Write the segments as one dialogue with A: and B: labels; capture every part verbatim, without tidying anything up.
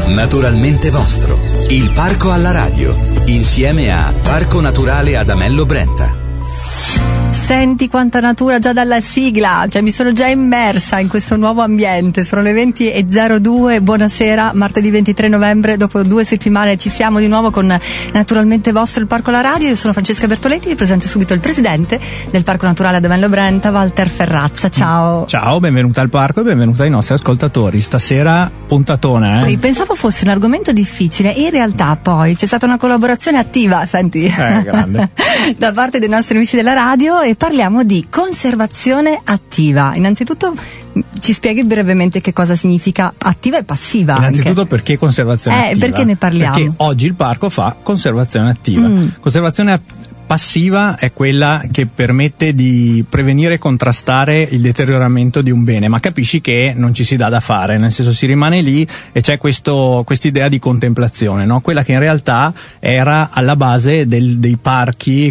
A: Naturalmente vostro, il parco alla radio, insieme a Parco Naturale Adamello Brenta.
B: Senti quanta natura già dalla sigla, cioè mi sono già immersa in questo nuovo ambiente. Sono le venti e zero due, buonasera, martedì ventitré novembre, dopo due settimane ci siamo di nuovo con Naturalmente Vostro, il Parco alla Radio. Io sono Francesca Bertoletti, vi presento subito il presidente del Parco Naturale Adamello Brenta, Walter Ferrazza. Ciao.
C: Ciao, benvenuta al parco e benvenuta ai nostri ascoltatori. Stasera puntatona, eh?
B: Sì, pensavo fosse un argomento difficile, in realtà poi c'è stata una collaborazione attiva, senti,
C: eh, grande.
B: da parte dei nostri amici della radio, e parliamo di conservazione attiva. Innanzitutto ci spieghi brevemente che cosa significa attiva e passiva.
C: Innanzitutto
B: anche.
C: Perché conservazione
B: eh,
C: attiva?
B: Perché ne parliamo?
C: Perché oggi il parco fa conservazione attiva. Mm. Conservazione attiva passiva è quella che permette di prevenire e contrastare il deterioramento di un bene, ma capisci che non ci si dà da fare, nel senso si rimane lì e c'è questo quest'idea di contemplazione, no? Quella che in realtà era alla base del, dei parchi,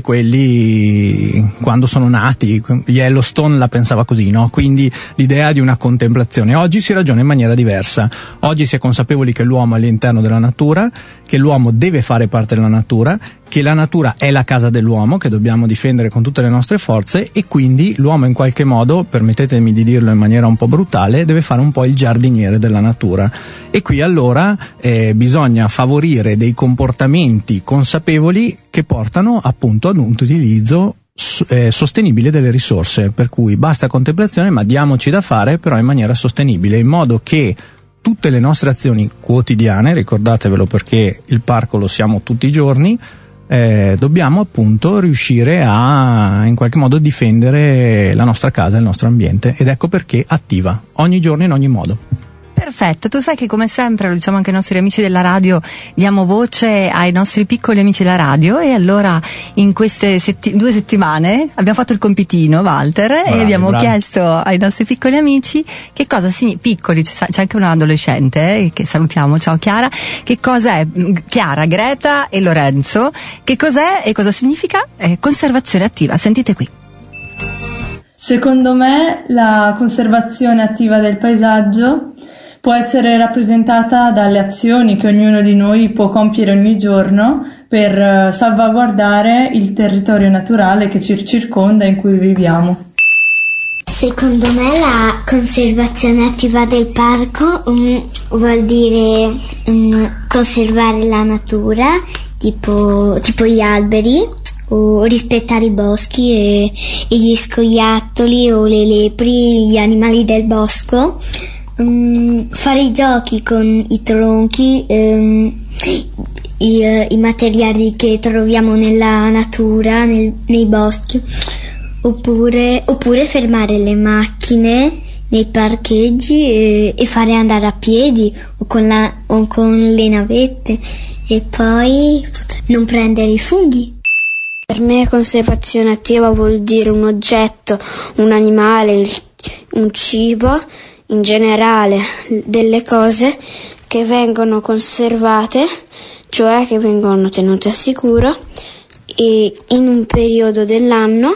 C: quelli quando sono nati. Yellowstone la pensava così, no? Quindi l'idea di una contemplazione. Oggi si ragiona in maniera diversa. Oggi si è consapevoli che l'uomo è all'interno della natura, che l'uomo deve fare parte della natura, che la natura è la casa dell'uomo, che dobbiamo difendere con tutte le nostre forze, e quindi l'uomo in qualche modo, permettetemi di dirlo in maniera un po' brutale, deve fare un po' il giardiniere della natura. E qui allora eh, bisogna favorire dei comportamenti consapevoli che portano appunto ad un utilizzo eh, sostenibile delle risorse, per cui basta contemplazione, ma diamoci da fare però in maniera sostenibile, in modo che tutte le nostre azioni quotidiane, ricordatevelo perché il parco lo siamo tutti i giorni, Eh, dobbiamo appunto riuscire a in qualche modo difendere la nostra casa, il nostro ambiente, ed ecco perché attiva, ogni giorno in ogni modo.
B: Perfetto, tu sai che come sempre, lo diciamo anche ai nostri amici della radio, diamo voce ai nostri piccoli amici della radio, e allora in queste setti- due settimane abbiamo fatto il compitino, Walter, bravi, e abbiamo bravi. chiesto ai nostri piccoli amici che cosa significa, piccoli, c'è anche un adolescente eh, che salutiamo, ciao Chiara, che cosa è, Chiara, Greta e Lorenzo, che cos'è e cosa significa eh, conservazione attiva, sentite qui.
D: Secondo me la conservazione attiva del paesaggio può essere rappresentata dalle azioni che ognuno di noi può compiere ogni giorno per salvaguardare il territorio naturale che ci circonda, in cui viviamo.
E: Secondo me la conservazione attiva del parco um, vuol dire um, conservare la natura, tipo, tipo gli alberi, o rispettare i boschi e, e gli scoiattoli o le lepri, gli animali del bosco. Um, fare i giochi con i tronchi, um, i, uh, i materiali che troviamo nella natura, nel, nei boschi, oppure, oppure fermare le macchine nei parcheggi e, e fare andare a piedi o con, la, o con le navette, e poi non prendere i funghi.
F: Per me conservazione attiva vuol dire un oggetto, un animale, un cibo, in generale delle cose che vengono conservate, cioè che vengono tenute a sicuro e in un periodo dell'anno,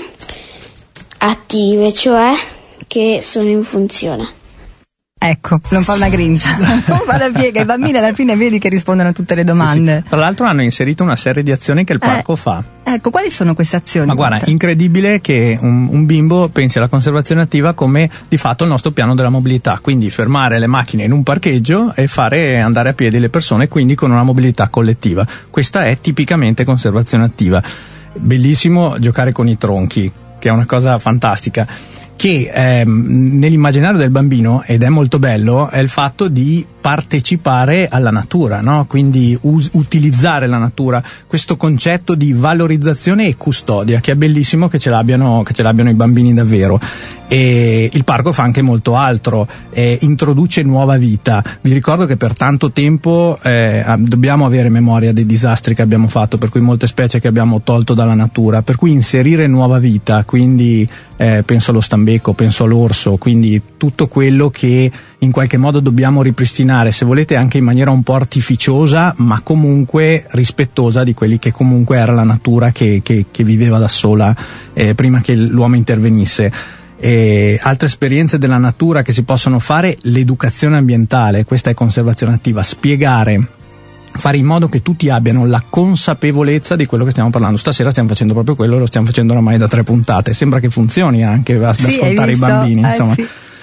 F: attive, cioè che sono in funzione.
B: Ecco, non fa una grinza, non fa la piega. I bambini alla fine vedi che rispondono a tutte le domande.
C: Sì, sì. Tra l'altro hanno inserito una serie di azioni che il parco
B: eh,
C: fa.
B: Ecco, quali sono queste azioni?
C: Ma guarda, incredibile che un, un bimbo pensi alla conservazione attiva come di fatto il nostro piano della mobilità, quindi fermare le macchine in un parcheggio e fare andare a piedi le persone, quindi con una mobilità collettiva. Questa è tipicamente conservazione attiva. Bellissimo giocare con i tronchi, che è una cosa fantastica, che ehm, nell'immaginario del bambino, ed è molto bello, è il fatto di partecipare alla natura, no? Quindi us- utilizzare la natura, questo concetto di valorizzazione e custodia, che è bellissimo che ce l'abbiano, che ce l'abbiano i bambini davvero. E il parco fa anche molto altro, eh, introduce nuova vita. Vi ricordo che per tanto tempo eh, dobbiamo avere memoria dei disastri che abbiamo fatto, per cui molte specie che abbiamo tolto dalla natura, per cui inserire nuova vita, quindi eh, penso allo stambeco, penso all'orso, quindi tutto quello che in qualche modo dobbiamo ripristinare, se volete anche in maniera un po' artificiosa, ma comunque rispettosa di quelli che comunque era la natura che, che, che viveva da sola eh, prima che l'uomo intervenisse. E altre esperienze della natura che si possono fare, l'educazione ambientale, questa è conservazione attiva, spiegare, fare in modo che tutti abbiano la consapevolezza di quello che stiamo parlando. Stasera stiamo facendo proprio quello, lo stiamo facendo ormai da tre puntate, sembra che funzioni anche da sì, ascoltare i bambini,
B: eh,
C: insomma.
B: Sì.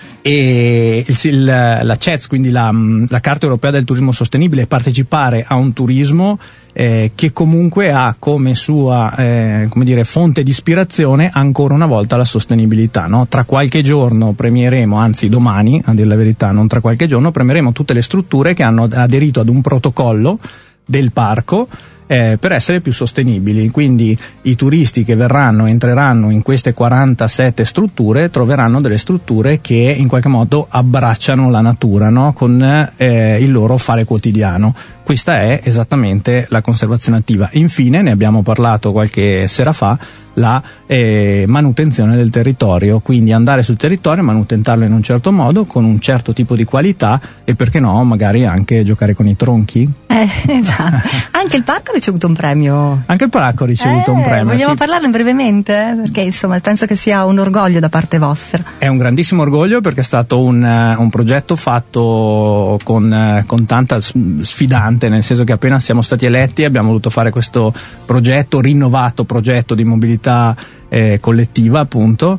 C: E il, il, la C E Z, quindi la, la Carta Europea del Turismo Sostenibile, partecipare a un turismo eh, che comunque ha come sua eh, come dire, fonte di ispirazione ancora una volta la sostenibilità, no? Tra qualche giorno premieremo, anzi domani a dire la verità, non tra qualche giorno, premieremo tutte le strutture che hanno aderito ad un protocollo del parco Eh, per essere più sostenibili. Quindi i turisti che verranno, entreranno in queste quarantasette strutture, troveranno delle strutture che in qualche modo abbracciano la natura, no? Con eh, il loro fare quotidiano. Questa è esattamente la conservazione attiva. Infine, ne abbiamo parlato qualche sera fa, la eh, manutenzione del territorio, quindi andare sul territorio, manutentarlo in un certo modo, con un certo tipo di qualità, e perché no, magari anche giocare con i tronchi.
B: Eh, esatto. Anche il parco ha ricevuto un premio.
C: Anche il parco ha ricevuto
B: eh,
C: un premio.
B: Vogliamo
C: sì.
B: parlarne brevemente? Perché insomma penso che sia un orgoglio da parte vostra.
C: È un grandissimo orgoglio, perché è stato un, un progetto fatto con, con tanta sfidante, nel senso che appena siamo stati eletti abbiamo voluto fare questo progetto, rinnovato progetto di mobilità Eh, collettiva, appunto,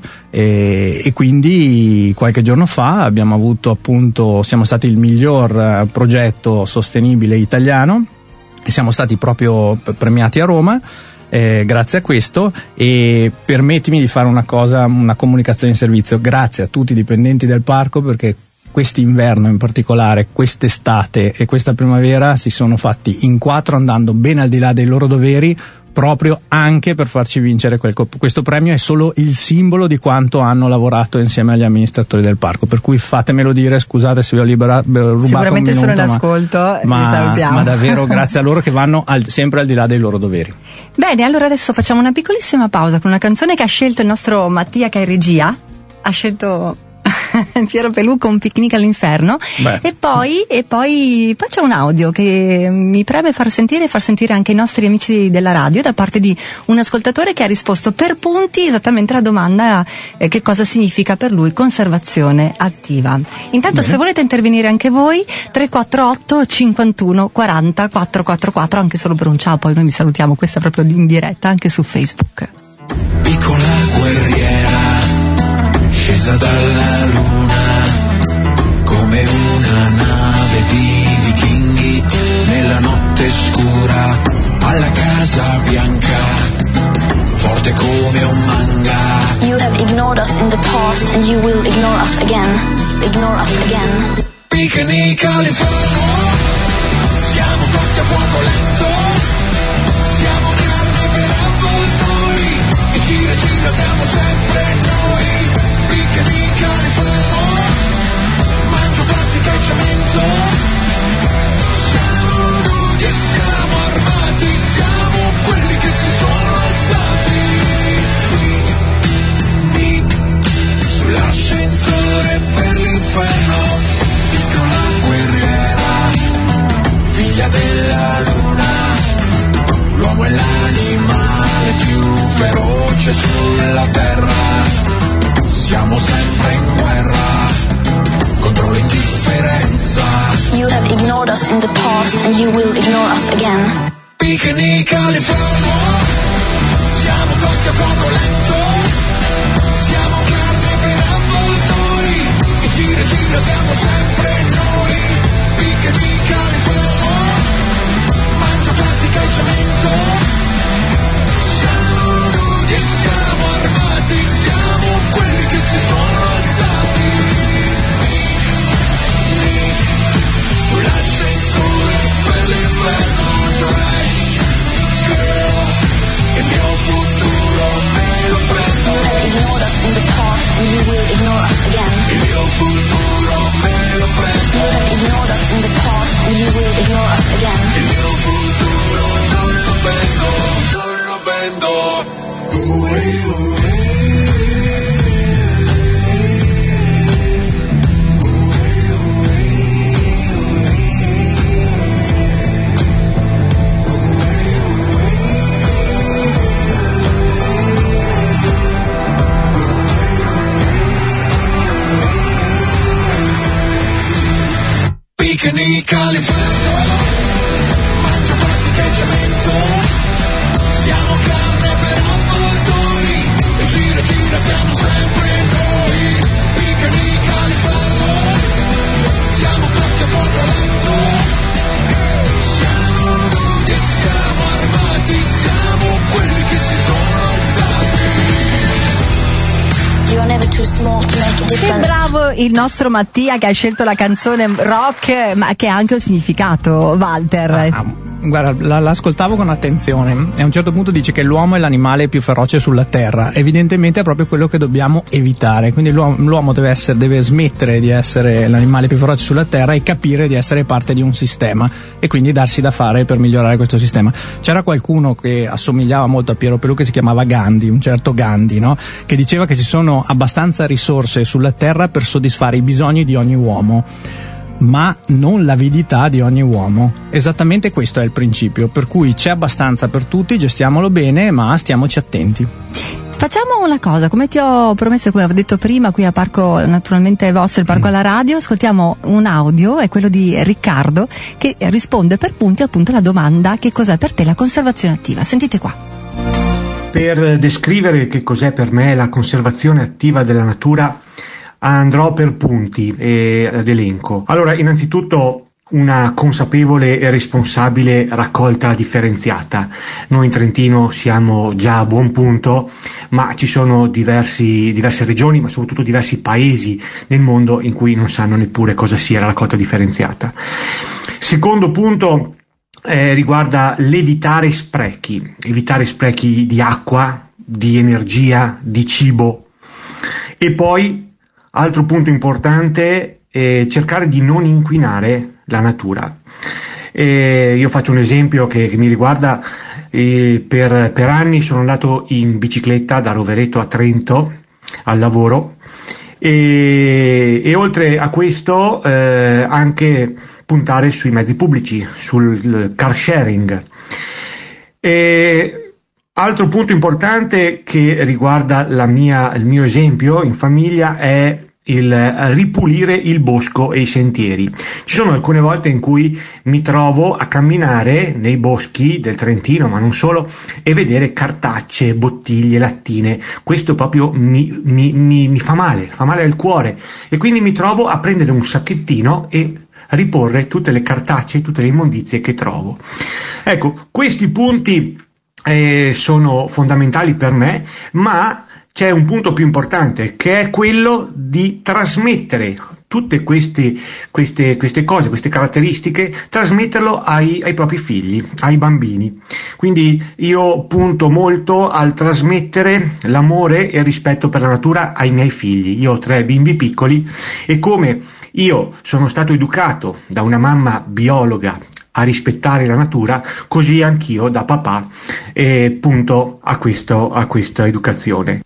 C: e, e quindi qualche giorno fa abbiamo avuto, appunto, siamo stati il miglior eh, progetto sostenibile italiano e siamo stati proprio premiati a Roma eh, grazie a questo. E permettimi di fare una cosa, una comunicazione in servizio, grazie a tutti i dipendenti del parco, perché quest'inverno in particolare, quest'estate e questa primavera si sono fatti in quattro, andando ben al di là dei loro doveri, proprio anche per farci vincere quel, questo premio. È solo il simbolo di quanto hanno lavorato insieme agli amministratori del parco, per cui fatemelo dire, scusate se vi ho libera, rubato
B: sicuramente
C: un minuto,
B: sono in ascolto,
C: ma,
B: vi salutiamo.
C: ma davvero grazie a loro, che vanno al, sempre al di là dei loro doveri.
B: Bene, allora adesso facciamo una piccolissima pausa con una canzone che ha scelto il nostro Mattia, che è in regia, ha scelto Piero Pelù con Picnic all'inferno.
C: Beh.
B: e poi e poi poi c'è un audio che mi preme far sentire e far sentire anche ai nostri amici della radio, da parte di un ascoltatore che ha risposto per punti esattamente alla domanda eh, che cosa significa per lui conservazione attiva. Intanto, bene, se volete intervenire anche voi, tre quattro otto cinquantuno quaranta quattrocentoquarantaquattro, anche solo per un ciao, poi noi vi salutiamo, questa è proprio in diretta anche su Facebook.
G: Piccola guerriera scesa dalla luna, come una nave di vichinghi nella notte scura, alla Casa Bianca, forte come un manga.
H: You have ignored us in the past and you will ignore us again. Ignore us again.
G: Picnic all'inferno, siamo cotti a fuoco lento, siamo carne per avvoltoi, e gira e gira siamo sempre noi. Picnic all'inferno, mangio plastica e cemento, siamo nudi e siamo armati, siamo quelli che si sono alzati. Picnic sull'ascensore per l'inferno, piccola guerriera, figlia della luna, l'uomo è l'animale più feroce sulla terra. Siamo sempre in guerra contro l'indifferenza.
H: You have ignored us in the past and you will ignore us again.
G: Picnic all'inferno, siamo cotti a fuoco lento, siamo carne per avvoltoi, e gira e gira siamo sempre noi. Picnic all'inferno, mangio plastica e cemento, siamo nudi e siamo armati, siamo quelli che si sono alzati. Picnic sull'ascensore per l'inverno, trash girl, il mio futuro me lo prendo.
H: You have ignored us in the past and you will ignore us again.
G: Il mio futuro me lo prendo.
H: You have ignored us in the past and you will ignore us again.
G: Il mio futuro non lo vendo, non lo vendo. Ue, ue. atteggiamento. Siamo carne per avvoltoi, e gira gira siamo sempre noi. Piccoli Californo, siamo cotti a fuoco lento. Siamo nudi e siamo armati, siamo quelli che si sono alzati.
H: You are never too small to make a
B: Che
H: difference.
B: bravo il nostro Mattia che ha scelto la canzone rock, ma che ha anche un significato, Walter.
C: Ah, guarda, la, l'ascoltavo con attenzione e a un certo punto dice che l'uomo è l'animale più feroce sulla terra. Evidentemente è proprio quello che dobbiamo evitare, quindi l'uomo, l'uomo deve, essere, deve smettere di essere l'animale più feroce sulla terra e capire di essere parte di un sistema e quindi darsi da fare per migliorare questo sistema. C'era qualcuno che assomigliava molto a Piero Pelù che si chiamava Gandhi, un certo Gandhi, no? Che diceva che ci sono abbastanza risorse sulla terra per soddisfare i bisogni di ogni uomo, ma non l'avidità di ogni uomo. Esattamente questo è il principio, per cui c'è abbastanza per tutti, gestiamolo bene, ma stiamoci attenti.
B: Facciamo una cosa, come ti ho promesso e come avevo detto prima, qui a Parco Naturalmente Vostro, il Parco alla Radio, ascoltiamo un audio, è quello di Riccardo, che risponde per punti appunto alla domanda: che cos'è per te la conservazione attiva? Sentite qua.
I: Per descrivere che cos'è per me la conservazione attiva della natura andrò per punti e ad elenco. Allora, innanzitutto una consapevole e responsabile raccolta differenziata. Noi in Trentino siamo già a buon punto, ma ci sono diversi, diverse regioni, ma soprattutto diversi paesi nel mondo in cui non sanno neppure cosa sia la raccolta differenziata. Secondo punto eh, riguarda l'evitare sprechi, evitare sprechi di acqua, di energia, di cibo. E poi, altro punto importante, è cercare di non inquinare la natura. E io faccio un esempio che, che mi riguarda. E per, per anni sono andato in bicicletta da Rovereto a Trento al lavoro e, e oltre a questo eh, anche puntare sui mezzi pubblici, sul car sharing. E altro punto importante che riguarda la mia, il mio esempio in famiglia è il ripulire il bosco e i sentieri. Ci sono alcune volte in cui mi trovo a camminare nei boschi del Trentino, ma non solo, e vedere cartacce, bottiglie, lattine. Questo proprio mi, mi, mi, mi fa male, fa male al cuore, e quindi mi trovo a prendere un sacchettino e riporre tutte le cartacce, tutte le immondizie che trovo. Ecco, questi punti eh, sono fondamentali per me, ma c'è un punto più importante, che è quello di trasmettere tutte queste, queste, queste cose, queste caratteristiche, trasmetterlo ai, ai propri figli, ai bambini. Quindi io punto molto al trasmettere l'amore e il rispetto per la natura ai miei figli. Io ho tre bimbi piccoli e come io sono stato educato da una mamma biologa a rispettare la natura, così anch'io da papà eh, punto a, questo, a questa educazione.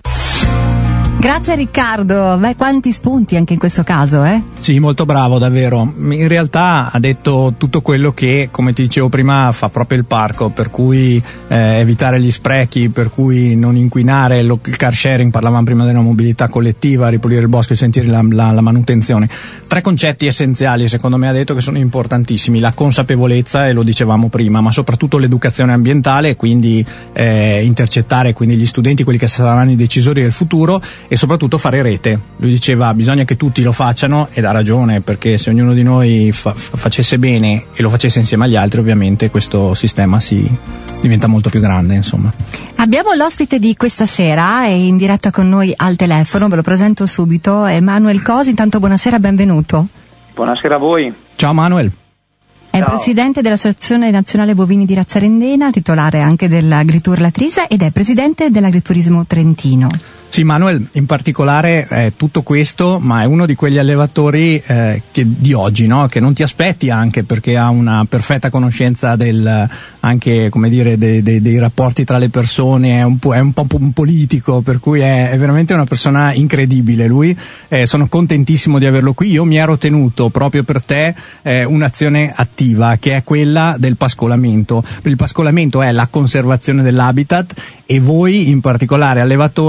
B: Grazie Riccardo, beh, quanti spunti anche in questo caso, eh?
C: Sì, molto bravo, davvero. In realtà ha detto tutto quello che, come ti dicevo prima, fa proprio il parco, per cui eh, evitare gli sprechi, per cui non inquinare, lo, il car sharing, parlavamo prima della mobilità collettiva, ripulire il bosco e sentire la, la, la manutenzione. Tre concetti essenziali, secondo me ha detto, che sono importantissimi: la consapevolezza, e lo dicevamo prima, ma soprattutto l'educazione ambientale, quindi eh, intercettare quindi gli studenti, quelli che saranno i decisori del futuro, e soprattutto fare rete. Lui diceva bisogna che tutti lo facciano, ed ha ragione, perché se ognuno di noi fa, facesse bene e lo facesse insieme agli altri, ovviamente questo sistema si diventa molto più grande, insomma.
B: Abbiamo l'ospite di questa sera, è in diretta con noi al telefono, ve lo presento subito, è Manuel Cosi. Intanto buonasera, benvenuto.
J: Buonasera a voi.
C: Ciao Manuel.
B: È Ciao. Presidente dell'Associazione Nazionale Bovini di Razza Rendena, titolare anche dell'Agritur Latrisa ed è presidente dell'Agriturismo Trentino.
C: Sì, Manuel, in particolare è tutto questo, ma è uno di quegli allevatori eh, che di oggi, no? Che non ti aspetti, anche perché ha una perfetta conoscenza del, anche, come dire, dei, dei, dei rapporti tra le persone, è un po', è un po' un politico, per cui è, è veramente una persona incredibile lui. Eh, sono contentissimo di averlo qui. Io mi ero tenuto proprio per te eh, un'azione attiva, che è quella del pascolamento. Il pascolamento è la conservazione dell'habitat, e voi in particolare allevatori, se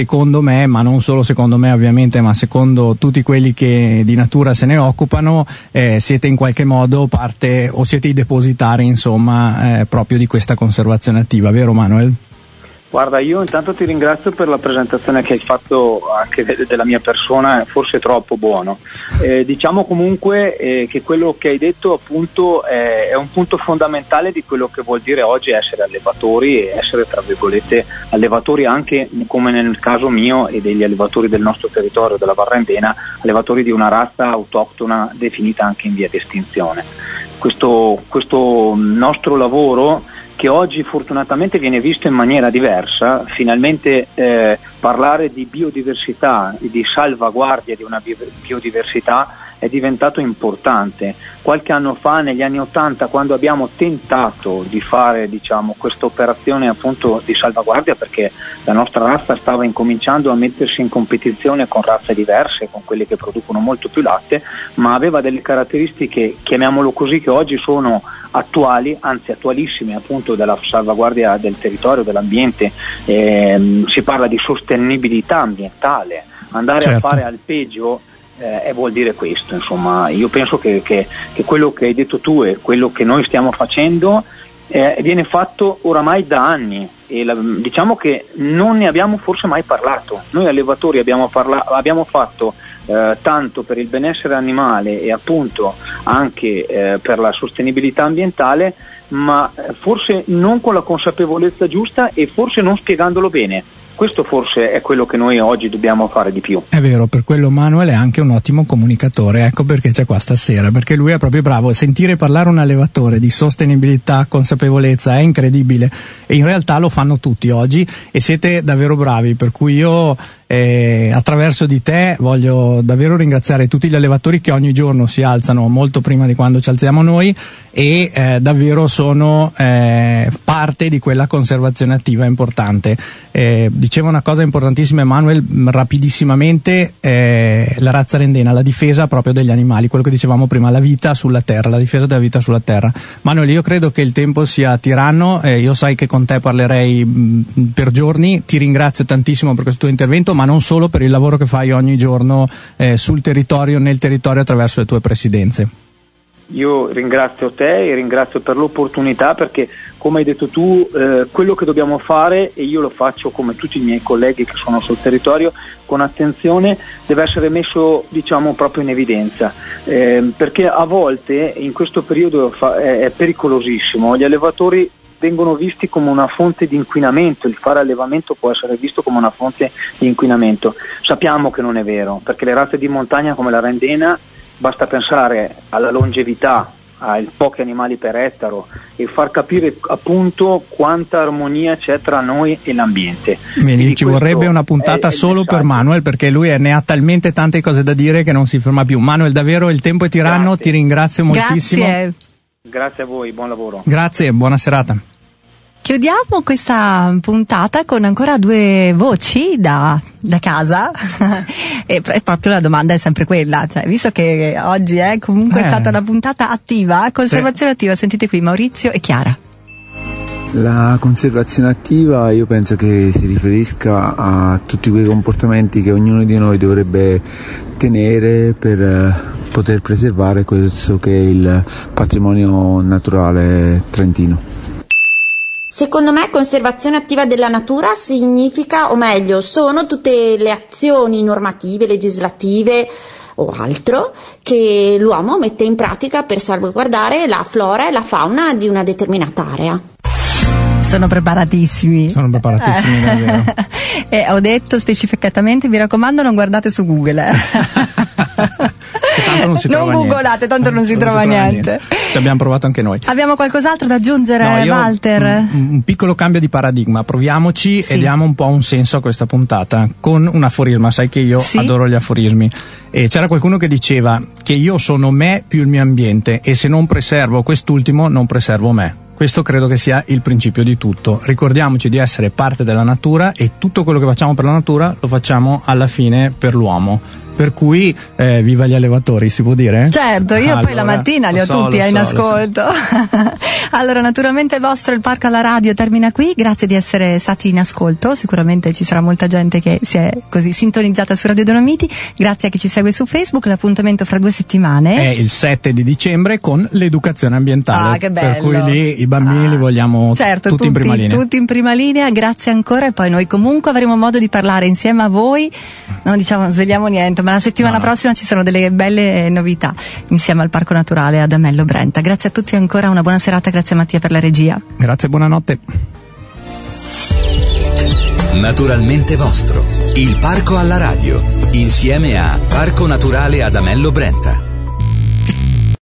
C: secondo me, ma non solo secondo me ovviamente, ma secondo tutti quelli che di natura se ne occupano, eh, siete in qualche modo parte o siete i depositari, insomma, eh, proprio di questa conservazione attiva, vero Manuel?
J: Guarda, io intanto ti ringrazio per la presentazione che hai fatto anche de- della mia persona, forse troppo buono. Eh, diciamo comunque eh, che quello che hai detto appunto è, è un punto fondamentale di quello che vuol dire oggi essere allevatori e essere tra virgolette allevatori anche, come nel caso mio e degli allevatori del nostro territorio, della Varrendena, allevatori di una razza autoctona definita anche in via di estinzione. Questo, questo nostro lavoro, che oggi fortunatamente viene visto in maniera diversa, finalmente eh, parlare di biodiversità, di salvaguardia di una biodiversità è diventato importante. Qualche anno fa, negli anni Ottanta, quando abbiamo tentato di fare diciamo, questa operazione appunto di salvaguardia, perché la nostra razza stava incominciando a mettersi in competizione con razze diverse, con quelle che producono molto più latte, ma aveva delle caratteristiche, chiamiamolo così, che oggi sono attuali, anzi attualissime, appunto della salvaguardia del territorio, dell'ambiente. Eh, si parla di sostenibilità ambientale, andare certo. a fare al peggio eh, e vuol dire questo, insomma. Io penso che, che, che quello che hai detto tu e quello che noi stiamo facendo eh, viene fatto oramai da anni e la, diciamo che non ne abbiamo forse mai parlato. Noi allevatori abbiamo, parla- abbiamo fatto eh, tanto per il benessere animale e appunto anche eh, per la sostenibilità ambientale, ma forse non con la consapevolezza giusta e forse non spiegandolo bene. Questo forse è quello che noi oggi dobbiamo fare di più.
C: È vero, per quello Manuel è anche un ottimo comunicatore, ecco perché c'è qua stasera, perché lui è proprio bravo. Sentire parlare un allevatore di sostenibilità, consapevolezza è incredibile e in realtà lo fanno tutti oggi e siete davvero bravi, per cui io eh, attraverso di te voglio davvero ringraziare tutti gli allevatori che ogni giorno si alzano molto prima di quando ci alziamo noi e eh, davvero sono eh, parte di quella conservazione attiva importante. Eh, diceva una cosa importantissima Emanuel rapidissimamente, eh, la razza rendena, la difesa proprio degli animali, quello che dicevamo prima, la vita sulla terra, la difesa della vita sulla terra. Manuel, io credo che il tempo sia tiranno, eh, io sai che con te parlerei mh, per giorni, ti ringrazio tantissimo per questo tuo intervento, ma non solo, per il lavoro che fai ogni giorno eh, sul territorio, nel territorio attraverso le tue presidenze.
J: Io ringrazio te e ringrazio per l'opportunità, perché come hai detto tu eh, quello che dobbiamo fare, e io lo faccio come tutti i miei colleghi che sono sul territorio con attenzione, deve essere messo diciamo proprio in evidenza, eh, perché a volte in questo periodo fa, è, è pericolosissimo. Gli allevatori vengono visti come una fonte di inquinamento, il fare allevamento può essere visto come una fonte di inquinamento. Sappiamo che non è vero, perché le razze di montagna come la rendena, basta pensare alla longevità, ai pochi animali per ettaro e far capire appunto quanta armonia c'è tra noi e l'ambiente.
C: Bene, ci vorrebbe una puntata è, solo per Manuel, perché lui ne ha talmente tante cose da dire che non si ferma più. Manuel, davvero il tempo è tiranno, grazie. Ti ringrazio moltissimo.
B: Grazie.
J: Grazie a voi, buon lavoro.
C: Grazie, buona serata.
B: Chiudiamo questa puntata con ancora due voci da, da casa e proprio la domanda è sempre quella, cioè visto che oggi è comunque eh. stata una puntata attiva, conservazione sì. attiva, sentite qui Maurizio e Chiara.
K: La conservazione attiva io penso che si riferisca a tutti quei comportamenti che ognuno di noi dovrebbe tenere per poter preservare questo che è il patrimonio naturale trentino.
L: Secondo me conservazione attiva della natura significa, o meglio, sono tutte le azioni normative, legislative o altro che l'uomo mette in pratica per salvaguardare la flora e la fauna di una determinata area.
B: Sono preparatissimi.
C: Sono preparatissimi, eh. davvero.
B: E ho detto specificatamente, mi raccomando, non guardate su Google. Eh.
C: Tanto non si
B: non
C: trova
B: googlate, tanto non, non si, non trova, si trova niente. niente.
C: Ci abbiamo provato anche noi.
B: Abbiamo qualcos'altro da aggiungere,
C: no, io,
B: Walter?
C: Un, un piccolo cambio di paradigma, proviamoci sì. e diamo un po' un senso a questa puntata con un aforisma. Sai che io sì? adoro gli aforismi. E c'era qualcuno che diceva che io sono me più il mio ambiente e se non preservo quest'ultimo non preservo me. Questo credo che sia il principio di tutto. Ricordiamoci di essere parte della natura e tutto quello che facciamo per la natura lo facciamo alla fine per l'uomo. Per cui eh, viva gli allevatori, si può dire?
B: Certo, io
C: allora,
B: poi la mattina li ho
C: so,
B: tutti
C: so,
B: in ascolto. So. Allora, naturalmente vostro il Parco alla Radio termina qui, grazie di essere stati in ascolto, sicuramente ci sarà molta gente che si è così sintonizzata su Radio Dolomiti, grazie a chi ci segue su Facebook, l'appuntamento fra due settimane
C: è il sette di dicembre con l'educazione ambientale.
B: Ah, che bello.
C: Per cui lì i bambini ah. li vogliamo
B: certo,
C: tutti,
B: tutti
C: in prima linea.
B: Tutti in prima linea, grazie ancora, e poi noi comunque avremo modo di parlare insieme a voi, non diciamo, non svegliamo niente, ma la settimana no, no. prossima ci sono delle belle novità insieme al Parco Naturale ad Amello Brenta. Grazie a tutti ancora, una buona serata, grazie a Mattia per la regia.
C: Grazie, buonanotte.
A: Naturalmente vostro, il Parco alla Radio, insieme a Parco Naturale ad Amello Brenta.